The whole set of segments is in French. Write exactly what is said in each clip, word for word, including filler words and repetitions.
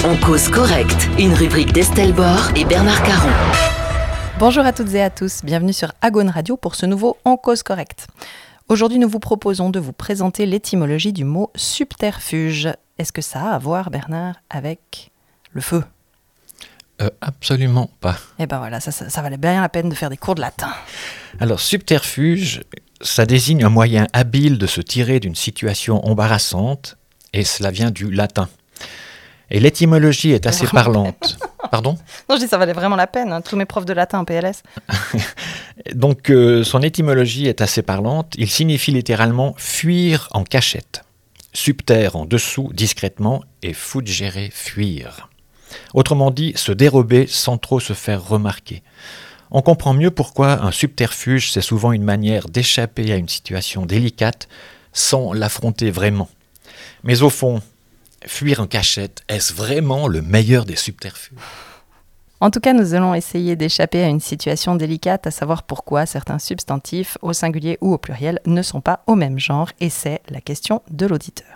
On cause correct, une rubrique d'Estelle Bord et Bernard Caron. Bonjour à toutes et à tous, bienvenue sur Agone Radio pour ce nouveau On cause correct. Aujourd'hui, nous vous proposons de vous présenter l'étymologie du mot subterfuge. Est-ce que ça a à voir, Bernard, avec le feu ? Euh, absolument pas. Eh ben voilà, ça, ça, ça valait bien la peine de faire des cours de latin. Alors, subterfuge, ça désigne un moyen habile de se tirer d'une situation embarrassante, et cela vient du latin. Et l'étymologie est assez parlante. Pardon ? Non, je dis ça valait vraiment la peine, hein. Tous mes profs de latin en P L S. Donc, euh, son étymologie est assez parlante. Il signifie littéralement « fuir en cachette ». Subter en dessous, discrètement, et fugere, fuir. Autrement dit, se dérober sans trop se faire remarquer. On comprend mieux pourquoi un subterfuge, c'est souvent une manière d'échapper à une situation délicate sans l'affronter vraiment. Mais au fond, fuir en cachette, est-ce vraiment le meilleur des subterfuges ? En tout cas, nous allons essayer d'échapper à une situation délicate, à savoir pourquoi certains substantifs, au singulier ou au pluriel, ne sont pas au même genre, et c'est la question de l'auditeur.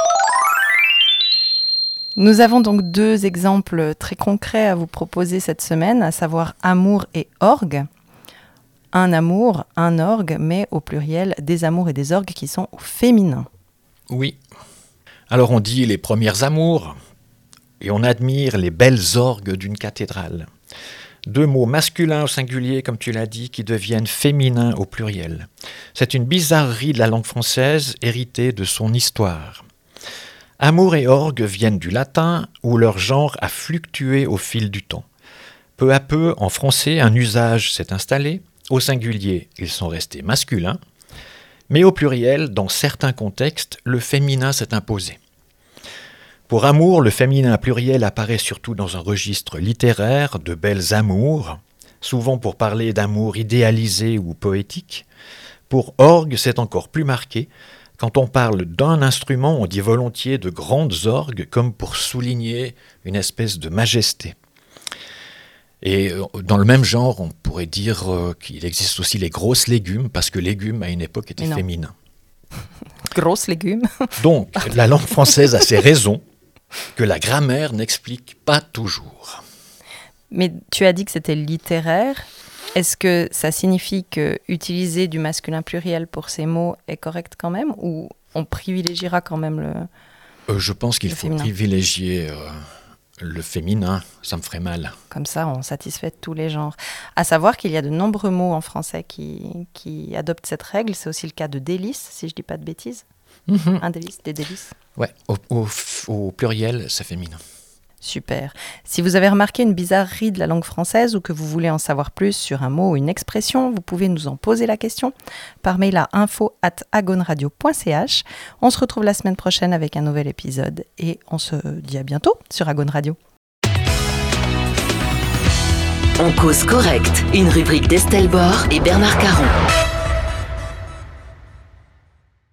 Nous avons donc deux exemples très concrets à vous proposer cette semaine, à savoir amour et orgue. Un amour, un orgue, mais au pluriel, des amours et des orgues qui sont au féminin. Oui. Alors on dit les premières amours, et on admire les belles orgues d'une cathédrale. Deux mots masculins au singulier, comme tu l'as dit, qui deviennent féminins au pluriel. C'est une bizarrerie de la langue française héritée de son histoire. Amour et orgue viennent du latin, où leur genre a fluctué au fil du temps. Peu à peu, en français, un usage s'est installé. Au singulier, ils sont restés masculins. Mais au pluriel, dans certains contextes, le féminin s'est imposé. Pour amour, le féminin pluriel apparaît surtout dans un registre littéraire de belles amours, souvent pour parler d'amour idéalisé ou poétique. Pour orgue, c'est encore plus marqué. Quand on parle d'un instrument, on dit volontiers de grandes orgues, comme pour souligner une espèce de majesté. Et dans le même genre, on pourrait dire euh, qu'il existe aussi les grosses légumes, parce que légumes, à une époque, étaient féminins. Grosses légumes. Donc, la langue française a ses raisons que la grammaire n'explique pas toujours. Mais tu as dit que c'était littéraire. Est-ce que ça signifie que utiliser du masculin pluriel pour ces mots est correct quand même, ou on privilégiera quand même le euh, Je pense qu'il faut féminin. privilégier euh, le féminin, ça me ferait mal. Comme ça, on satisfait tous les genres. À savoir qu'il y a de nombreux mots en français qui, qui adoptent cette règle. C'est aussi le cas de délice, si je ne dis pas de bêtises. Mm-hmm. Un délice, des délices. Ouais, au, au, au pluriel, c'est féminin. Super. Si vous avez remarqué une bizarrerie de la langue française ou que vous voulez en savoir plus sur un mot ou une expression, vous pouvez nous en poser la question par mail à info arobase agoneradio point c h. On se retrouve la semaine prochaine avec un nouvel épisode et on se dit à bientôt sur Agone Radio. On cause correct, une rubrique d'Estelle Bord et Bernard Caron.